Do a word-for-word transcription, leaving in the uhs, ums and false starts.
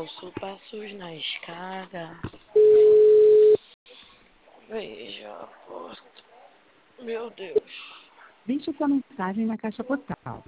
calço passos na escada. Veja a porta. Meu Deus. Deixe sua mensagem na caixa postal.